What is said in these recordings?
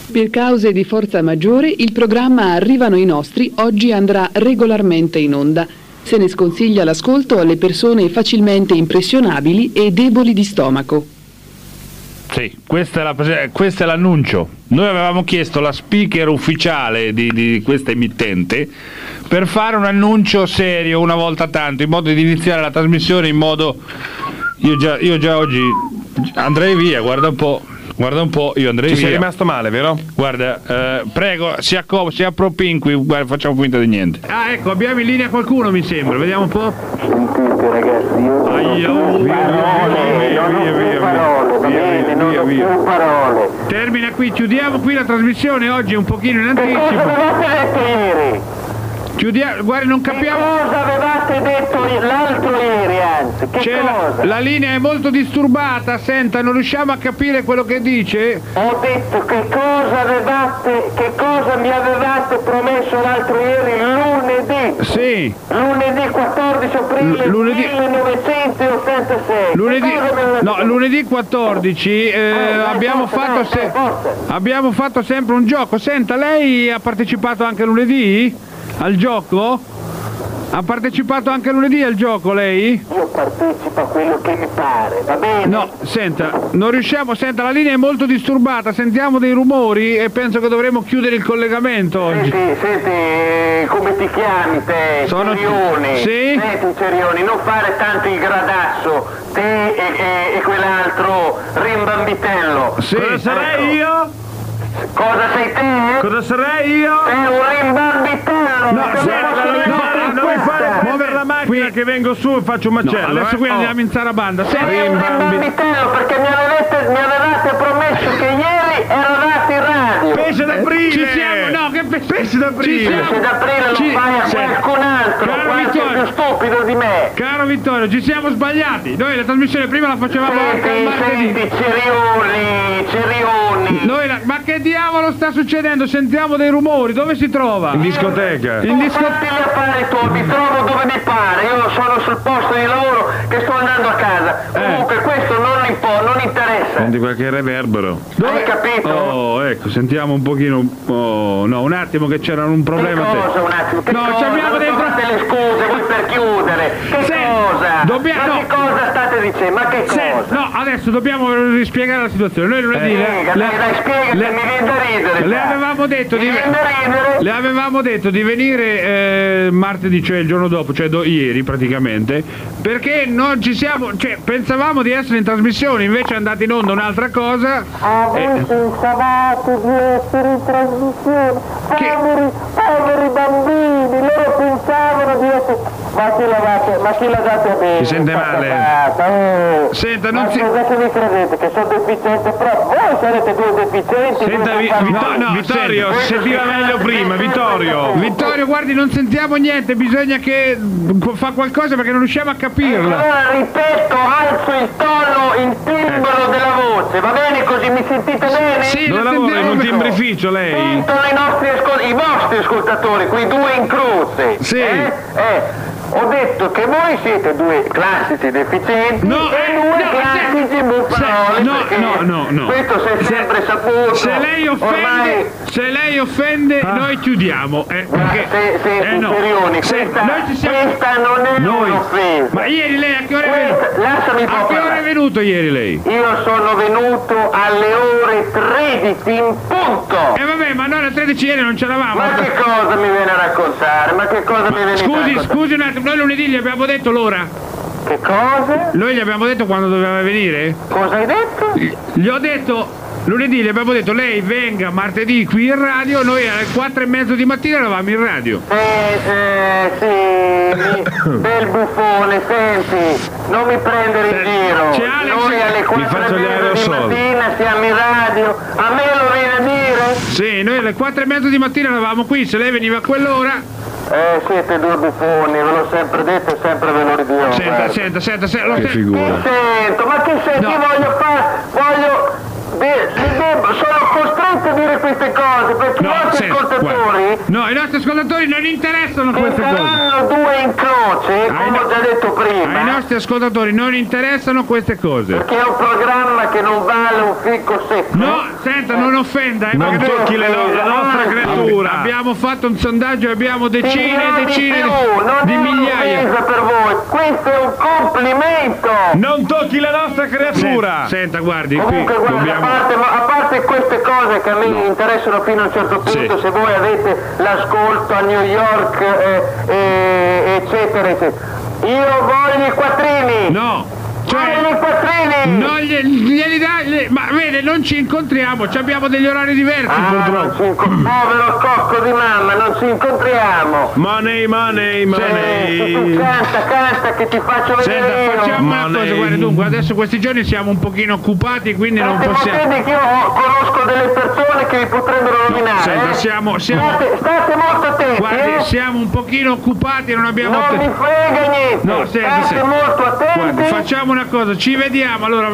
Per cause di forza maggiore, il programma Arrivano i nostri oggi andrà regolarmente in onda. Se ne sconsiglia l'ascolto alle persone facilmente impressionabili e deboli di stomaco. Sì, questo è l'annuncio. Noi avevamo chiesto la speaker ufficiale di questa emittente per fare un annuncio serio una volta tanto, in modo di iniziare la trasmissione in modo... Io già oggi andrei via, guarda un po', io andrei via. Ci sei rimasto male, vero? Guarda, prego, si appropinqui, guarda, facciamo finta di niente. Ah, ecco, abbiamo in linea qualcuno, mi sembra, vediamo un po'. Sentite ragazzi, io via. Parole. Termina qui, chiudiamo qui la trasmissione oggi un pochino in anticipo. Che cosa avevate detto ieri? Chiudiamo, guarda, non capiamo. Che cosa avevate detto l'altro ieri, anzi? Che cosa? La linea è molto disturbata, senta, non riusciamo a capire quello che dice. Ho detto che cosa mi avevate promesso l'altro ieri, lunedì. Sì. Lunedì 14 aprile 1986. Lunedì 14 abbiamo fatto sempre un gioco. Senta, lei ha partecipato anche lunedì al gioco? Ha partecipato anche lunedì al gioco lei? Io partecipo a quello che mi pare, va bene? No, senta, non riusciamo, la linea è molto disturbata, sentiamo dei rumori e penso che dovremo chiudere il collegamento oggi. Senti, come ti chiami te? Cerioni. Sì? Senti Cerioni, non fare tanto il gradasso, te e quell'altro rimbambitello. Sì. Cosa sarei io? Cosa sei te? Cosa sarei io? Sei un rimbambitello! Non puoi fare muovere la macchina che vengo su e faccio un macello. Adesso qui andiamo in zarabanda. Sei un rimbambitello perché mi avevate promesso che ieri eravate in radio. Pesce d'aprile! Ci siamo, no, che pesce d'aprile? Pesce d'aprile lo fai a qualcun altro, qualche più stupido di me. Caro Vittorio, ci siamo sbagliati. Noi la trasmissione prima la facevamo anche al martedì. Senti, Cerioni. Ma che diavolo sta succedendo? Sentiamo dei rumori, dove si trova? In discoteca. Fatti gli affari tuoi, mi trovo dove mi pare, io sono sul posto di lavoro che sto andando a casa. Comunque questo non interessa. Senti qualche reverbero. Hai capito? Oh, ecco, sentiamo un pochino. Oh, no, un attimo che c'era un problema. Che cosa un attimo? Che no, cosa? abbiamo dentro le scuse voi per chiudere. Che cosa? Che cosa state dicendo? Ma che cosa? No, adesso dobbiamo rispiegare la situazione. Noi lunedì dai, spiegati, mi viene da ridere. Le avevamo detto di venire martedì, cioè il giorno dopo, cioè ieri praticamente, perché non ci siamo, cioè pensavamo di essere in trasmissione, invece è andata in onda un'altra cosa. Voi pensavate di essere in trasmissione? Poveri bambini, loro pensavano di essere... Ma chi la date a bene? Si sente male. Senta, non si... Cosa che vi credete? Che sono deficiente proprio? Voi sarete due deficienti? Senta, Vittorio, si sentiva meglio prima, Vittorio, guardi, non sentiamo niente, bisogna che fa qualcosa perché non riusciamo a capirla. Allora ripeto, alzo il tono, il timbro della voce, va bene così, mi sentite bene? Sì, dove lavora? In un timbrificio lei? Sentono i vostri ascoltatori, quei due in croce. Sì. Ho detto che voi siete due classici deficienti e due classici buffaroli. No. Questo si è sempre saputo. Se lei offende, noi chiudiamo. Cerioni, questa non è un'offesa. Ma ieri lei a che ora è venuto? Lasciami a che ora è venuto ieri lei? Io sono venuto alle ore 13 in punto. E vabbè, ma noi alle 13 ieri non c'eravamo. Ma che cosa mi viene a raccontare? Scusi un attimo. Noi lunedì gli abbiamo detto l'ora. Che cosa? Noi gli abbiamo detto quando doveva venire? Cosa hai detto? Gli ho detto, lunedì gli abbiamo detto lei venga martedì qui in radio, noi alle 4:30 di mattina eravamo in radio. Sì, bel buffone, senti, non mi prendere in giro. Noi alle 4:30 di mattina siamo in radio, a me lo viene a dire? Sì, noi alle 4:30 di mattina eravamo qui, se lei veniva a quell'ora... siete due buffoni, ve l'ho sempre detto e sempre ve lo ridirò. Senta. Che figura. Che sento? Ma che senti? No. Sono costretto a dire queste cose perché i nostri ascoltatori... No, i nostri ascoltatori non interessano queste cose. Saranno due in croce, come ho già detto prima. Ai nostri ascoltatori non interessano queste cose. Perché è un programma che non vale un fico secco. No, Senta, non offenda, Non tocchi la nostra creatura. Abbiamo fatto un sondaggio e abbiamo decine e decine di migliaia. Per voi, questo è un complimento. Non tocchi la nostra creatura. Senta, guardi, qui Comunque, guarda, dobbiamo... a parte queste cose che a me interessano fino a un certo punto, se voi avete l'ascolto a New York, eccetera, eccetera. Io voglio i quattrini. No. Cioè, voglio i quattrini. non glieli dai, ma vede, non ci incontriamo, abbiamo degli orari diversi purtroppo. Povero cocco di mamma, non ci incontriamo. Money. Tu canta che ti faccio vedere. Senta, facciamo una cosa, guarda, dunque, adesso questi giorni siamo un pochino occupati, quindi non possiamo... Vedi che io conosco delle persone che vi potrebbero rovinare. Senta, siamo... State molto attenti, Guardi, siamo un pochino occupati e non abbiamo non mi frega niente. No, State molto attenti. Guardi, facciamo una cosa, ci vediamo, allora,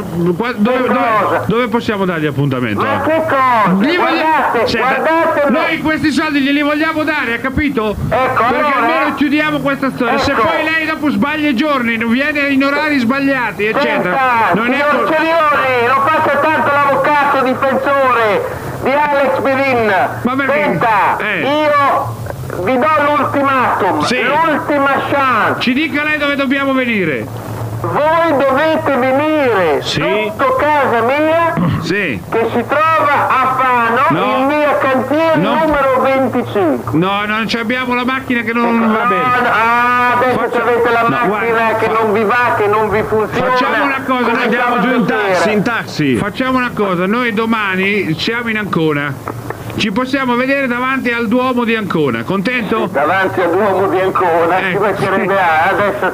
dove possiamo dargli appuntamento? Ma che cosa? Guardate, noi questi soldi glieli vogliamo dare, ha capito? Ecco, perché allora, almeno chiudiamo questa storia. Se poi lei dopo sbaglia i giorni, viene in orari sbagliati, eccetera. Non è Cerioni, non faccia tanto l'avvocato difensore di Alex Bedin. Senta, io vi do l'ultimatum, l'ultima chance. Ci dica lei dove dobbiamo venire. Voi dovete venire sotto casa mia, che si trova a Fano, il mio cantiere numero 25. No, non abbiamo la macchina che non va bene. Adesso avete la macchina che non vi va, che non vi funziona. Facciamo una cosa, noi andiamo giù in taxi. Facciamo una cosa, noi domani siamo in Ancona. Ci possiamo vedere davanti al Duomo di Ancona, contento? Davanti al Duomo di Ancona, ci metterebbe adesso.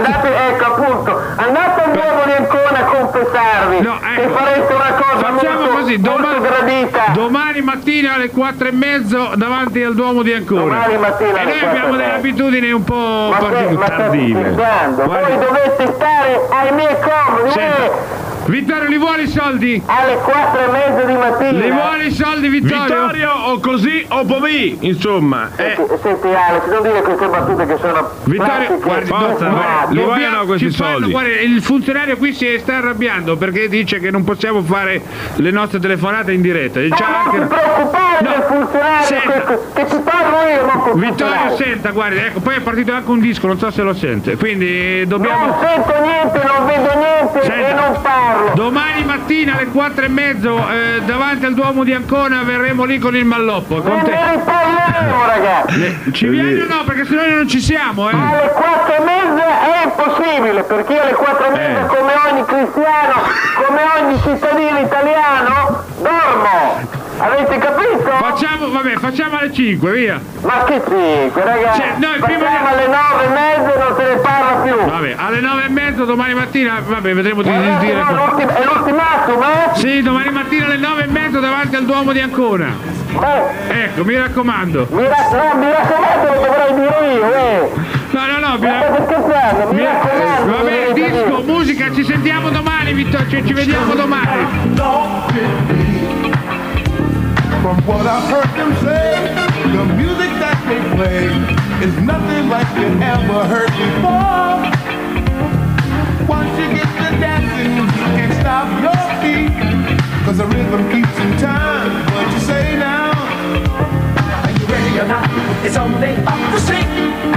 Andate al Duomo di Ancona a confessarvi, che farete una cosa molto gradita. Domani mattina alle 4:30 davanti al Duomo di Ancona. E noi abbiamo delle abitudini un po' tardive. Voi dovete stare ai miei comodi. Vittorio, li vuole i soldi? Alle 4:30 di mattina. Li vuole i soldi, Vittorio, o così o poi, insomma. Senti Alex, non dire queste battute che sono... Vittorio, li vogliono questi soldi. Guarda, il funzionario qui si sta arrabbiando perché dice che non possiamo fare le nostre telefonate in diretta. Non ti preoccupare del funzionario, che ti parlo io, non col Vittorio, senta, guarda, ecco, poi è partito anche un disco, non so se lo sente, quindi dobbiamo... Non sento niente, non vedo niente e non parlo. Domani mattina alle 4:30 davanti al Duomo di Ancona verremo lì con il malloppo. Ne riparleremo, ragazzi. Ci vieni o no? Perché se noi non ci siamo, Alle 4:30 è impossibile, perché io alle 4:30 come ogni cristiano, come ogni cittadino italiano, dormo. Avete capito? Facciamo alle 5, via. Ma che 5, ragazzi? Facciamo alle 9:30 e non se ne parla più. Vabbè, alle 9:30 domani mattina, vedremo di dire. È l'ultimatum, Sì, domani mattina alle 9:30 davanti al Duomo di Ancona. Ecco, mi raccomando. Mi raccomando, lo dovrei dire io, No, mi raccomando. Vabbè, disco, musica, ci sentiamo domani, Vittorio, ci vediamo domani. From what I've heard them say, the music that they play is nothing like you ever heard before. Once you get to dancing, you can't stop your feet, cause the rhythm keeps in time. What you say now? Are you ready or not? It's only up the street.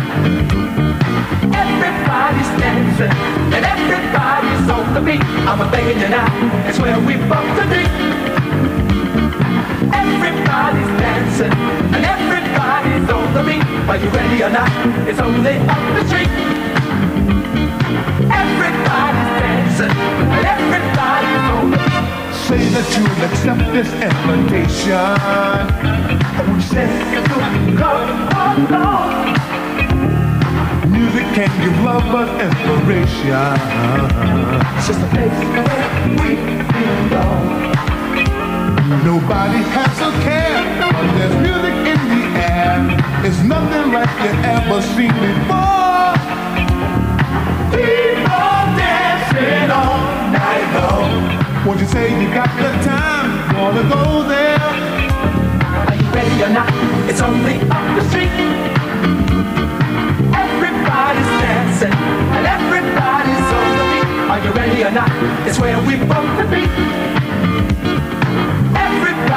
Everybody's dancing and everybody's on the beat. I'm begging you now, it's where we bump the beat. Everybody's dancing and everybody's on the beat. Are you ready or not? It's only up the street. Everybody's dancing and everybody's on the beat. Say that you'll accept this invitation. Oh, say you'll come along. Music can give lovers inspiration. It's just a place where we belong. Nobody has a care when there's music in the air. It's nothing like you ever seen before. People dancing all night long. Won't you say you got the time? Wanna go there? Are you ready or not? It's only up the street. Everybody's dancing and everybody's on the beat. Are you ready or not? It's where we bump the beat. Everybody's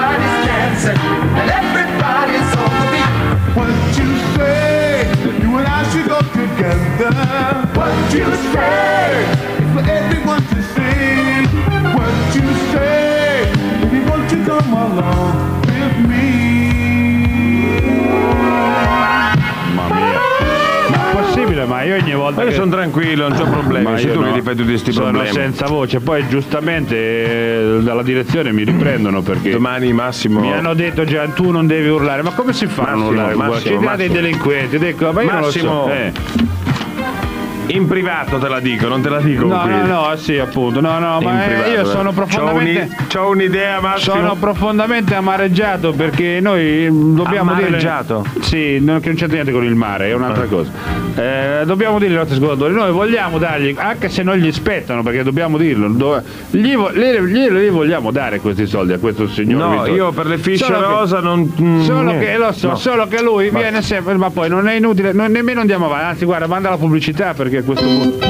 Ma io ogni volta io sono tranquillo, non c'ho problemi, sei tu che ti fai tutti questi problemi. Sono senza voce, poi giustamente dalla direzione mi riprendono perché domani Massimo mi hanno detto già tu non devi urlare, ma come si fa a non urlare? Ci date i delinquenti, dico, ma io Massimo, non lo so. In privato te la dico, non te la dico qui. No, sì, appunto. No, ma io sono profondamente c'ho un'idea, Massimo. Sono profondamente amareggiato perché noi dobbiamo amareggiato? Sì, che non c'entra niente con il mare, è un'altra cosa. Dobbiamo dire ai nostri ascoltatori, noi vogliamo dargli, anche se non gli spettano, perché dobbiamo dirlo, li vogliamo dare questi soldi a questo signore. No, Vittorio. io per le Fisce Rosa non. Solo che lo so, solo che lui viene sempre, ma poi non è inutile, nemmeno andiamo avanti, anzi guarda, manda la pubblicità perché a questo punto.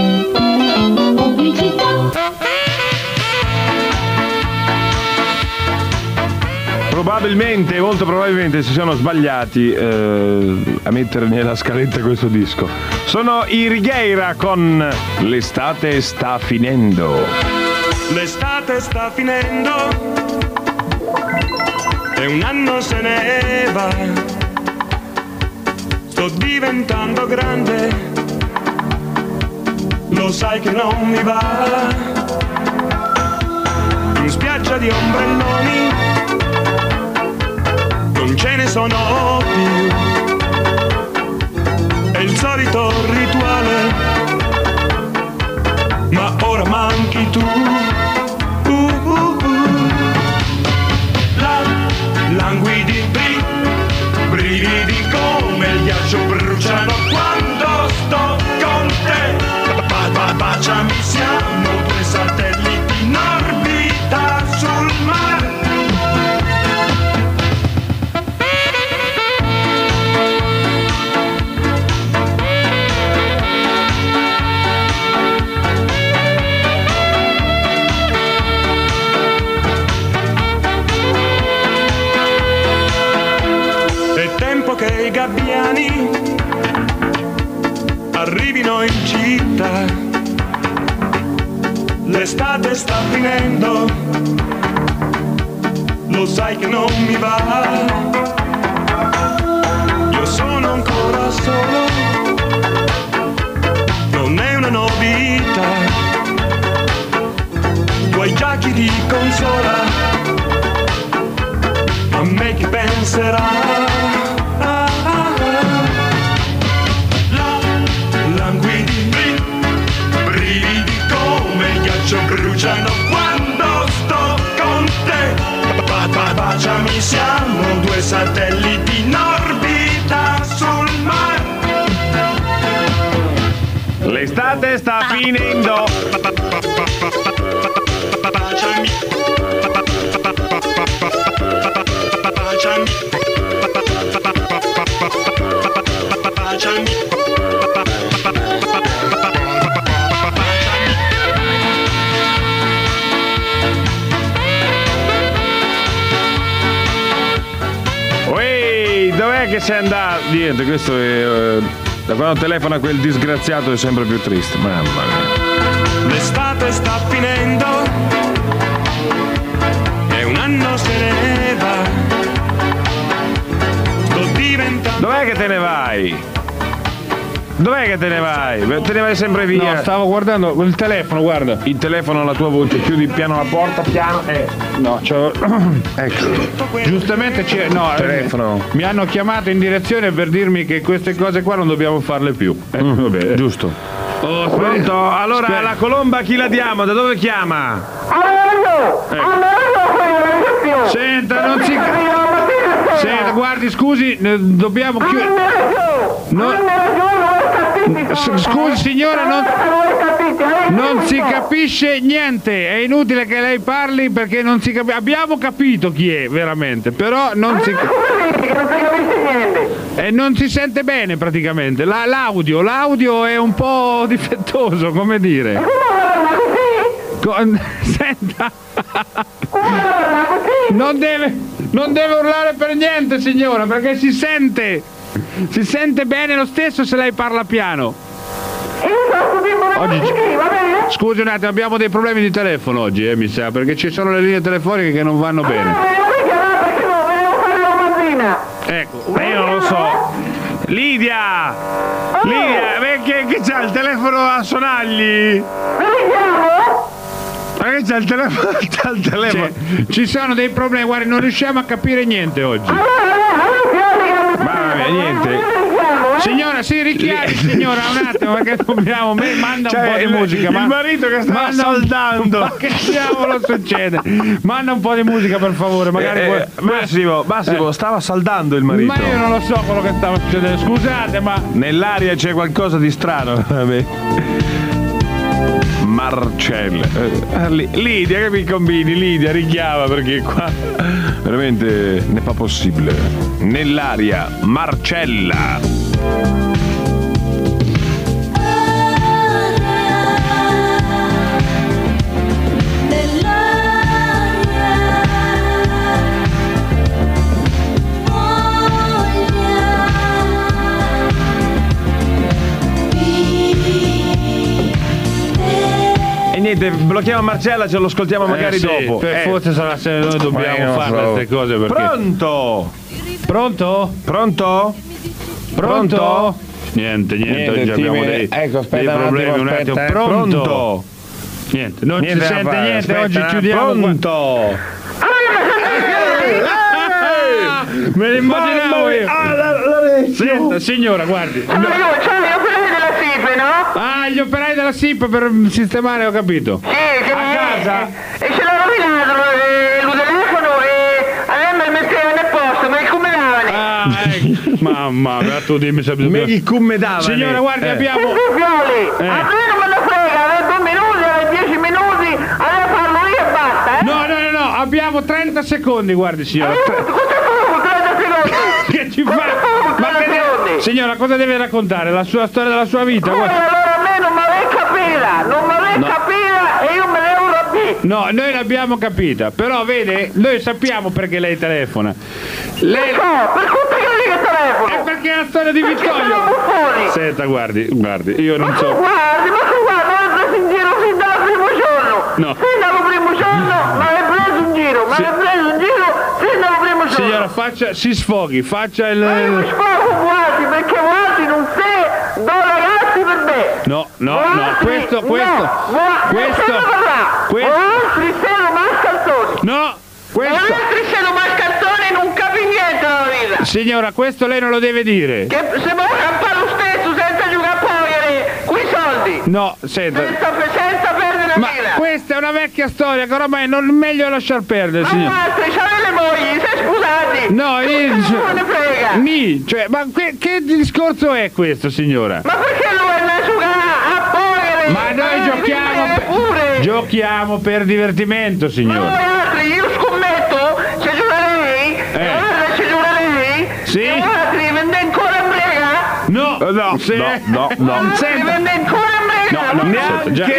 Probabilmente, molto probabilmente si sono sbagliati a mettere nella scaletta questo disco. Sono i Righeira con L'estate sta finendo. L'estate sta finendo e un anno se ne va. Sto diventando grande, lo sai che non mi va. In spiaggia di ombrelloni non ce ne sono più, è il solito rituale, ma ora manchi tu. Languidi, brividi come il ghiaccio bruciano quando sto con te. Baciami, siamo due satelliti in orbita sul mare. Che i gabbiani arrivino in città, l'estate sta finendo, lo sai che non mi va, io sono ancora solo, non è una novità, tuoi giacchi di consola, a me chi penserà. Bruciano quando sto con te. Baciami, siamo due satelliti in orbita sul mare. L'estate sta finendo. Baciami. Baciami. Dov'è che sei andato? Niente, questo è. Da quando telefona quel disgraziato è sempre più triste. Mamma mia. L'estate sta finendo e un anno se ne va. Sto diventando. Dov'è che te ne vai? Dov'è che te ne vai? Te ne vai sempre via. No, stavo guardando il telefono, guarda. Il telefono, la tua voce, chiudi piano la porta, piano. No, c'ho. Ecco. Giustamente c'è. No, telefono. Mi hanno chiamato in direzione per dirmi che queste cose qua non dobbiamo farle più. Vabbè. Giusto. Pronto? Allora alla colomba chi la diamo? Da dove chiama? Senta, non si. Senta, guardi, scusi, dobbiamo chiudere. Scusi signora, non si capisce niente, è inutile che lei parli perché non si capisce. Abbiamo capito chi è veramente, però non si e non si sente bene praticamente. L'audio è un po' difettoso, come dire. Senta, non deve urlare per niente signora, perché si sente bene lo stesso se lei parla piano. Oggi, scusi un attimo, abbiamo dei problemi di telefono oggi, mi sa, perché ci sono le linee telefoniche che non vanno bene. Ecco, io non lo so. Lidia! Lidia, che c'ha il telefono a sonagli? Ma che c'ha il telefono? Cioè, ci sono dei problemi, guarda, non riusciamo a capire niente oggi. Mamma mia, niente. Signora, si richiami, signora, un attimo, perché dobbiamo. Manda un po' di musica. Il marito che stava saldando. Ma che diavolo succede? Manda un po' di musica, per favore. Magari Massimo, stava saldando il marito. Ma io non lo so quello che stava succedendo. Scusate, ma. Nell'aria c'è qualcosa di strano. Vabbè. Marcella. Lidia, che mi combini? Lidia, richiama, perché qua veramente ne fa possibile. Nell'aria, Marcella. Niente, blocchiamo Marcella, ce lo ascoltiamo magari dopo. Forse sarà se noi dobbiamo fare queste cose perché... Pronto? Pronto? Pronto? Pronto? Niente, oggi abbiamo dei problemi un attimo. Pronto? Niente, non ci sente niente, oggi chiudiamo. Pronto? Me lo immaginavo io. Senta, signora, guardi. Ah, gli operai della SIP per sistemare, ho capito. Sì, a casa? E ce l'ha rovinato il telefono e a lei me metteva nel posto, ma il come davane. Ah, ecco. Mamma mia, tu dimmi se bisogna. Il come davane. Signora, guardi, abbiamo. A me non me ne frega, alle 2 minuti, alle 10 minuti, allora parlo io e basta, No, abbiamo 30 secondi, guardi, signora. Cosa fai 30 secondi? Che ci fa? Signora, cosa deve raccontare? La sua storia della sua vita? Allora a me non mi avete capita e io me ne urlo. No, noi l'abbiamo capita, però vede, noi sappiamo perché lei telefona. Lei... per colpa che telefono? È perché è la storia di Vittorio. Senta, guardi, io non so. Guardi, l'ho preso in giro fin dal primo giorno. No. Fin dal primo giorno mi hai preso in giro, fin dal primo giorno. Signora, si sfoghi, faccia il... Ma io mi sfogo quasi, perché quasi non sei due ragazzi per me. No, questo. Altri sei mascalzoni. No, questo. Altri sei mascalzoni e non capi niente della vita. Signora, questo lei non lo deve dire. Che se vuoi campare lo stesso senza giocare a poker, quei soldi. No, senta. Senza perdere la vita. Questa è una vecchia storia che ormai non è meglio lasciar perdere, signora. Ma altri, c'avete le mogli, sei scusati. No, non ne frega. Cioè, ma che discorso è questo, signora? Ma perché lo vuoi andare a giocare a poker? Ma noi giochiamo per divertimento, signora. Ma voi altri, io scommetto, se gioca lei, guarda, se gioca lei, sì? e altri vende ancora in brega? No. Altri vende ancora in brega? No, neanche.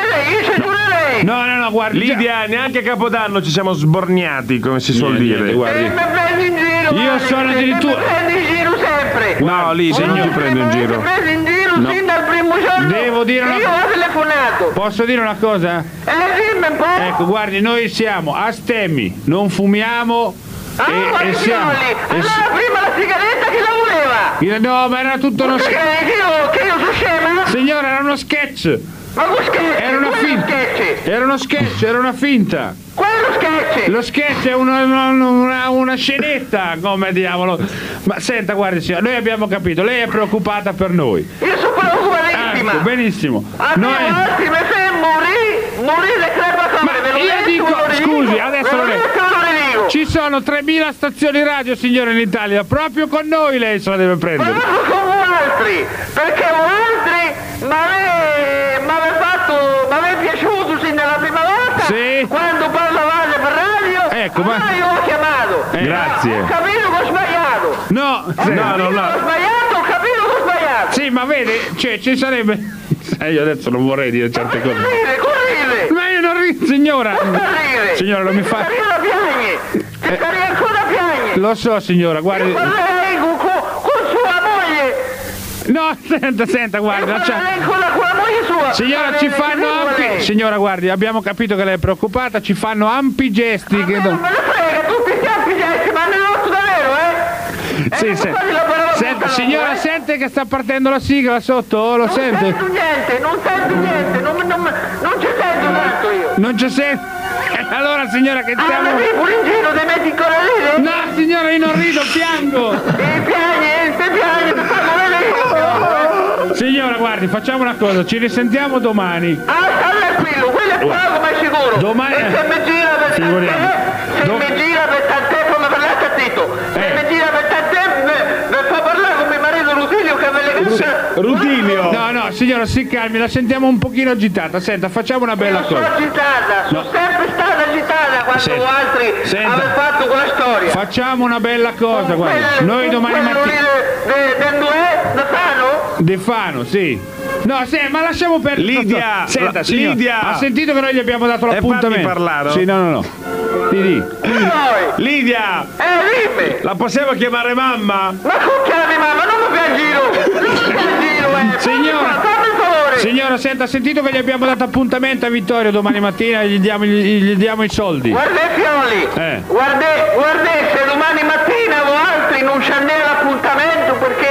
No, guardi. Lidia, neanche a Capodanno ci siamo sborniati, come si suol dire. Guardi. Mi prendi in giro, Io sono addirittura. Mi prendi in giro sempre. No, Lidia, non ti prendo in giro. Mi prendi in giro sin dal primo giorno. Devo dire una cosa. Io ho telefonato. Posso dire una cosa? Dimmi un po'. Ecco, guardi, noi siamo astemmi, non fumiamo. E siamo. Allora prima la sigaretta chi la voleva? No, ma era tutto uno sketch. Che io sono scema? Signora, era uno sketch. Ma lo sketch? Era una finta. Era uno sketch, era una finta. Quello sketch? Lo sketch è una scenetta, come diavolo. Ma senta, guardi, signora, noi abbiamo capito, lei è preoccupata per noi. Io sono preoccupatissima. Ecco, benissimo. Noi altri mi fai morire crepatore. Ma io dico, scusi, adesso lo dico. Ci sono 3.000 stazioni radio, signore, in Italia, proprio con noi lei se la deve prendere. Ma non con altri, perché altri mi è piaciuto sin dalla prima volta, sì. Quando parlavate per radio, ecco, allora io ho chiamato. Grazie. Ho capito che ho sbagliato. No. Ho capito che ho sbagliato. Sì, ma vede, cioè ci sarebbe... Io adesso non vorrei dire certe cose. Corrire. Ma io non rido, signora. Corrire. Signora, non mi fa... Ti stai ancora piagne. Lo so, signora, guardi... Con sua moglie. No, senta, guardi. Con la moglie sua. Signora, ci fanno ampi... Signora, guardi, abbiamo capito che lei è preoccupata, ci fanno ampi gesti. Non me ne frega, tutti questi ampi gesti, ma ne ho davvero, Sì, senta, signora, sente che sta partendo la sigla sotto? Lo sente? Non sento niente, non ci sento tanto io. Non ci sente? Allora signora che stiamo... Ma pure in giro ti metti ancora a ridere? No signora, io non rido, piango! Piangi, ti fanno vedere. Signora, guardi, facciamo una cosa, ci risentiamo domani. Ah, sta tranquillo, quello è poco, ma è sicuro. Domani... Se mi gira per tante, fammi parlare a zitto. Se mi gira per tante, mi fa parlare con mio marito Rutilio che me le cazza. Rutilio! No, signora, si calmi, la sentiamo un pochino agitata. Senta, facciamo una bella cosa. Sono agitata, sono sempre stata agitata quando altri hanno fatto quella storia. Facciamo una bella cosa, guarda. Noi domani mattina... De Fano, sì. No, ma lasciamo perdere. Lidia! Senta, signora, Lidia! ha sentito che noi gli abbiamo dato l'appuntamento? Parlare? Sì, no. Lidia! Dimmi! La possiamo chiamare mamma? Ma tu chiami mamma, non mi fai in giro! Signora, senta, ha sentito che gli abbiamo dato appuntamento a Vittorio domani mattina e gli diamo i soldi. Guarda Fioli! Guarda, se domani mattina o altri non c'è né l'appuntamento perché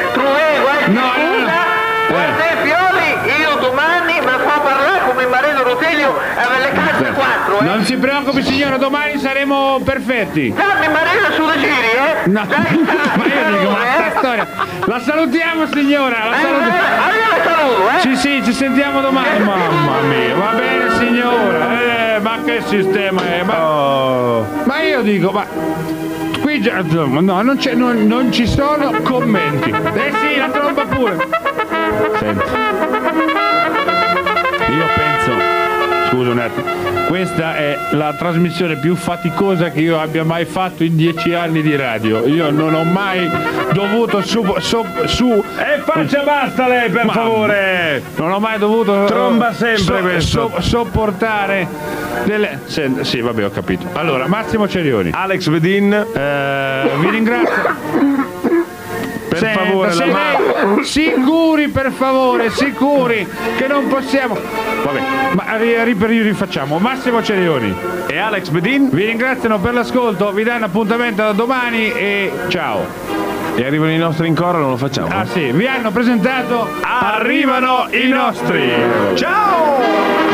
guarda Fioli, io domani mi fa parlare con mio marito Rutilio e le case 4, Non si preoccupi signora, domani saremo perfetti. Dammi marito su dei giri, No, ma io dico, ma sta storia. La salutiamo signora, la saluto. Sì, ci sentiamo domani. Mamma mia, va bene signora. Ma che sistema è? Ma io dico, ma qui già, no, non ci sono commenti. Sì, la tromba pure. Senti. Io penso, scusa un attimo, questa è la trasmissione più faticosa che io abbia mai fatto in 10 anni di radio. Io non ho mai dovuto faccia basta lei, per favore! Non ho mai dovuto tromba sempre questo. Sopportare delle... Sì, vabbè, ho capito. Allora, Massimo Cerioni. Alex Vedin. Vi ringrazio. Per favore, sicuri, per favore, sicuri che non possiamo. Vabbè, ma rifacciamo. Massimo Cerioni e Alex Bedin vi ringraziano per l'ascolto, vi danno appuntamento da domani e ciao. E arrivano i nostri in coro, non lo facciamo? Ah sì, vi hanno presentato Arrivano i nostri. Ciao!